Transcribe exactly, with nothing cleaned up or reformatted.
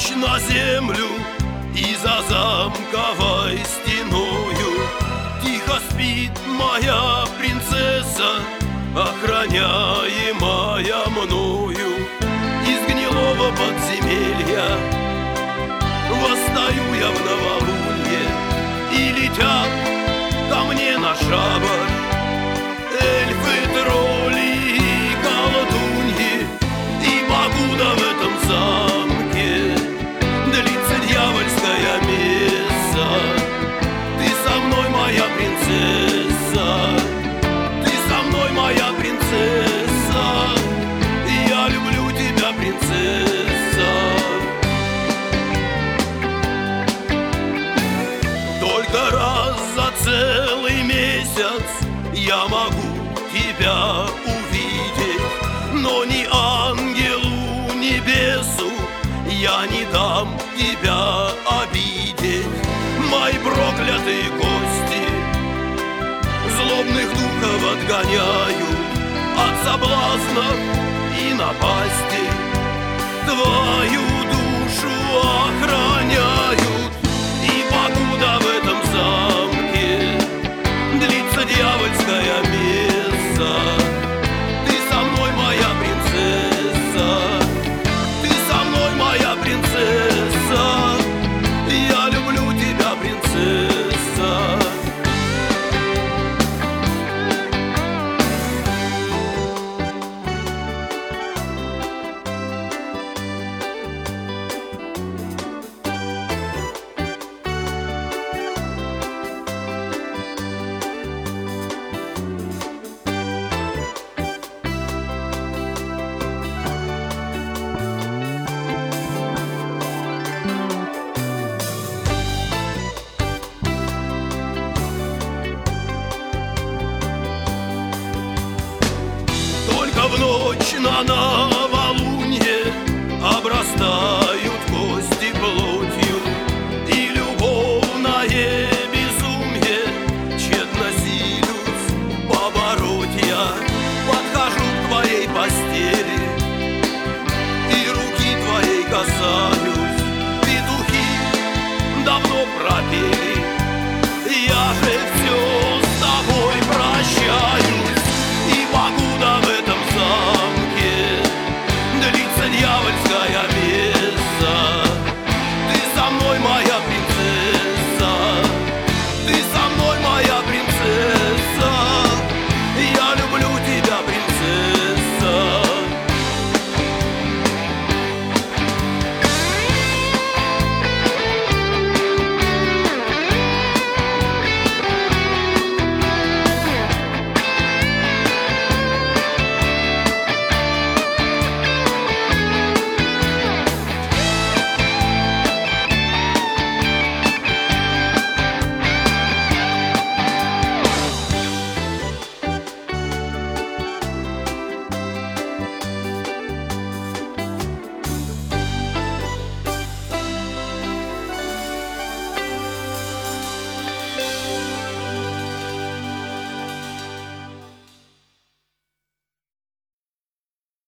ночь на землю, и за замковой стеною тихо спит моя принцесса, охраняемая мною. Из гнилого подземелья восстаю я в новолунье, и летят ко мне на шабаш эльфы, тролли и колдуньи. И покуда в этом замке длится дьявольская месса, ты со мной, моя принцесса, ты со мной, моя принцесса, я люблю тебя, принцесса. Только раз за целый месяц я могу тебя увидеть, но ни ангелу, ни бесу я не дам тебя обидеть. Мои проклятые кости злобных духов отгоняют от соблазнов и напасти, твою душу охраняют.